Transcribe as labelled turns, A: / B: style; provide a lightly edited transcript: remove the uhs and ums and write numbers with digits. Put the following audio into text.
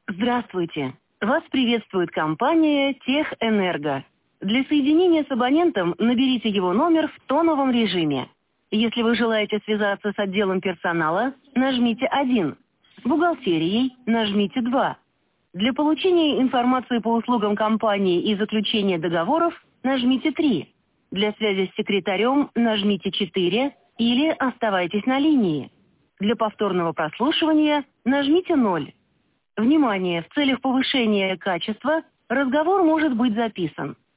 A: Здравствуйте. Вас приветствует компания Техэнерго. Для соединения с абонентом наберите его номер в тоновом режиме. Если вы желаете связаться с отделом персонала, нажмите 1. Бухгалтерией нажмите 2. Для получения информации по услугам компании и заключения договоров нажмите 3. Для связи с секретарем нажмите 4 или оставайтесь на линии. Для повторного прослушивания нажмите 0. Внимание! В целях повышения качества разговор может быть записан.